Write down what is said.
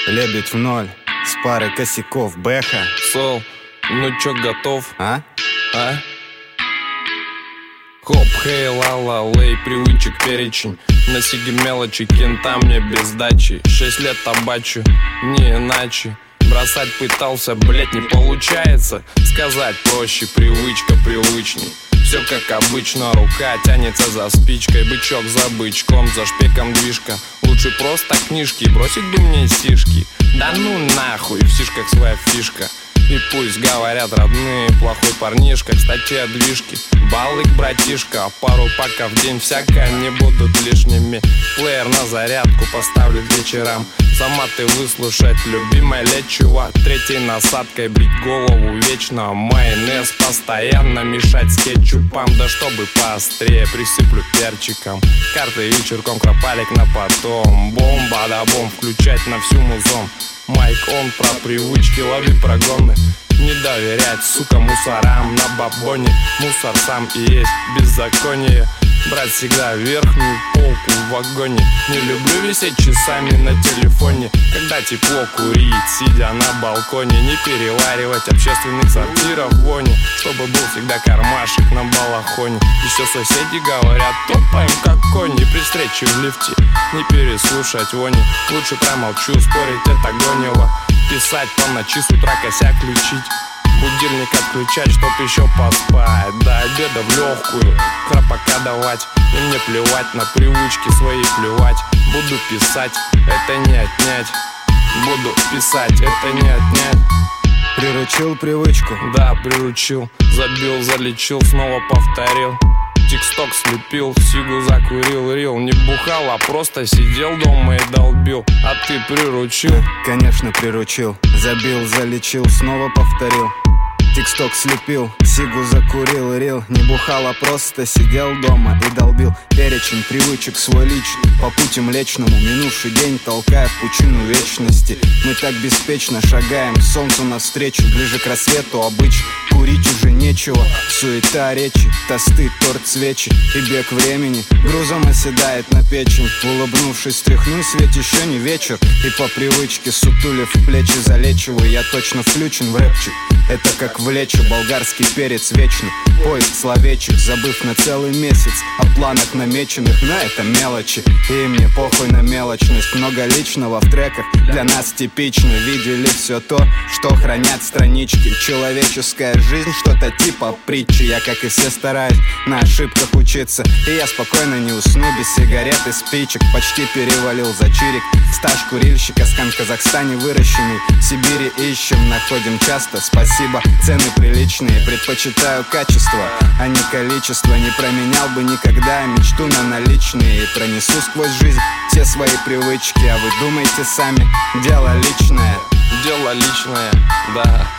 Лебедь в ноль, с парой косяков, Бэха. Сол, ну чё, готов? А? Хоп, хей, ла-ла, лей, привычек перечень. На сиге мелочи, кента мне без дачи. 6 лет табачу, не иначе. Бросать пытался, блять, не получается. Сказать проще, привычка привычней. Все как обычно, рука тянется за спичкой. Бычок за бычком, за шпеком движка. Лучше просто книжки, бросить бы мне сишки. Да ну нахуй, в сишках своя фишка. И пусть говорят родные, плохой парнишка. Кстати, о движке, балык, братишка. Пару паков в день всякое не будут лишними. Плеер на зарядку поставлю вечерам. Заматы выслушать, любимое лечиво. Третьей насадкой брить голову вечно. Майонез постоянно мешать с кетчупом. Да чтобы поострее присыплю перчиком. Карты вечерком, кропалик на потом. Бомба да бомб, включать на всю музон. Майк он про привычки, лови прогоны. Не доверять, сука, мусорам на бабоне. Мусор сам и есть беззаконие. Брать всегда верхнюю полку в вагоне. Не люблю висеть часами на телефоне. Когда тепло курить, сидя на балконе. Не переваривать общественных сортиров вони. Чтобы был всегда кармашек на балахоне. Еще соседи говорят, топаем как кони. При встрече в лифте не переслушать вони. Лучше промолчу, спорить это гонило. Писать по ночи, с утра косяк включить. Будильник отключать, чтоб еще поспать. До обеда в легкую, храпака давать. И мне плевать на привычки свои плевать. Буду писать, это не отнять. Буду писать, это не отнять. Приручил привычку? Да, приручил. Забил, залечил, снова повторил. Тик-сток слепил, сигу закурил, рил. Не бухал, а просто сидел дома и долбил. А ты приручил? Конечно, приручил. Забил, залечил, снова повторил. Тик-сток слепил, сигу закурил, рил. Не бухал, а просто сидел дома и долбил. Перечень привычек свой личный, по пути млечному. Минувший день толкая в пучину вечности. Мы так беспечно шагаем солнцу навстречу. Ближе к рассвету обычно курить уже нечего. Суета речи, тосты, торт, свечи. И бег времени грузом оседает на печень. Улыбнувшись, стряхну свет, еще не вечер. И по привычке сутулив плечи залечиваю. Я точно включен в рэпчик. Это как в лечо, болгарский перец вечный. Поиск словечек, забыв на целый месяц о планах намеченных, на это мелочи. И мне похуй на мелочность. Много личного в треках для нас типично. Видели все то, что хранят странички. Человеческая жизнь, что-то типа притчи. Я, как и все, стараюсь на ошибках учиться. И я спокойно не усну без сигарет и спичек. Почти перевалил за чирик. Стаж курильщика, скан в Казахстане выращенный. В Сибири ищем, находим часто. Спасибо, цены приличные. Предпочитаю качество, а не количество. Не променял бы никогда мечту на наличные. И пронесу сквозь жизнь все свои привычки. А вы думаете сами, дело личное. Дело личное, да.